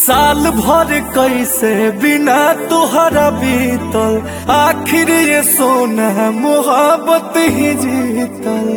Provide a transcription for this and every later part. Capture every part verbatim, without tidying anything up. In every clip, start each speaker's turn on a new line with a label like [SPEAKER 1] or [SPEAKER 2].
[SPEAKER 1] साल भर कैसे बिना तुहरा बीतल, आखिर ये सोना मोहब्बत ही जीतल।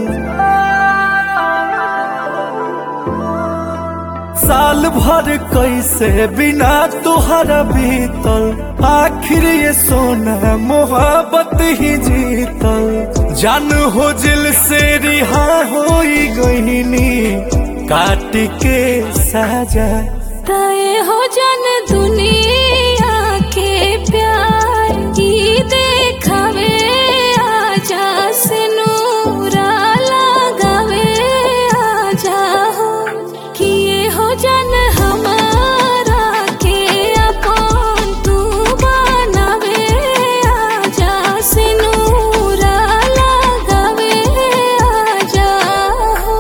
[SPEAKER 1] साल भर कैसे बिना तुहरा बीतल, आखिर ये सोना मोहब्बत ही जीतल। जान हो दिल से रिहा हो गईनी, काट के साजा
[SPEAKER 2] तय हो जन दुनिया के प्यार की देखावे, आजा से नूरा लगावे, आजा हो किए हो जन हमारा के अपन तू बनावे, आजा से नूरा लगावे, आजा हो।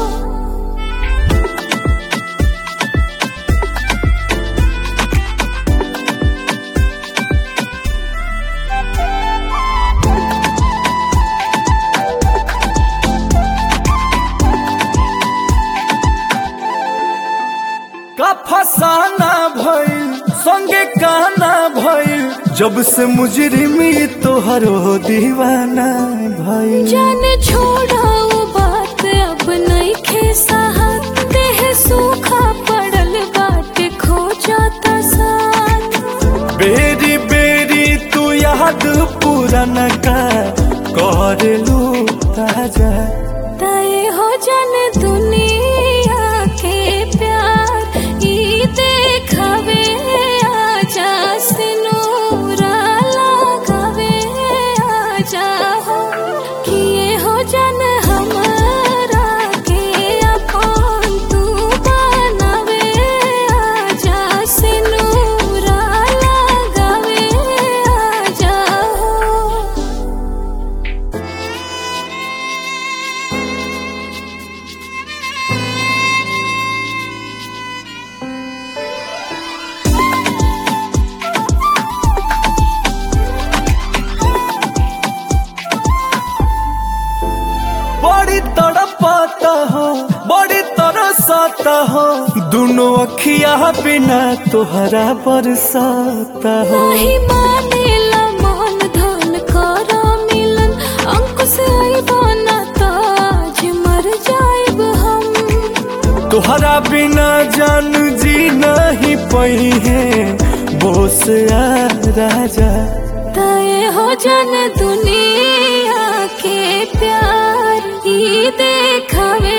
[SPEAKER 1] का फसाना भइल संगे काना भइल, जब से मुजरिमी तोहरो दीवाना भइल।
[SPEAKER 2] जान छोड़ा वो बात अब नहीं खेसा, देह सूखा पड़ल बाटे खो जाता साथ।
[SPEAKER 1] बेरी बेरी तू याद पुराना का कर लू ताजा,
[SPEAKER 2] तय हो जन दुनिया के प्यार ई देखावे, आजा से नूरा लगावे, आजा हो किए हो जन हमारा के अपन तू बनावे, आजा से नूरा लगावे, आजा हो।
[SPEAKER 1] बड़ी तड़पाता हो बड़ी तरसाता हो, दोनों अखिया बिना तोहरा बरसाता हो।
[SPEAKER 2] नहीं मानेला मन धन करा मिलन, अंकुश आइबो ना ताज मर जाइब हम।
[SPEAKER 1] तोहरा बिना जान जी नहीं पई है बोस आ राजा,
[SPEAKER 2] तय हो जन दुनिया के प्यार ई देखावे,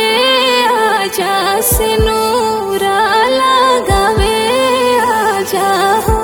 [SPEAKER 2] आजा से नूरा लगावे, आजा हो।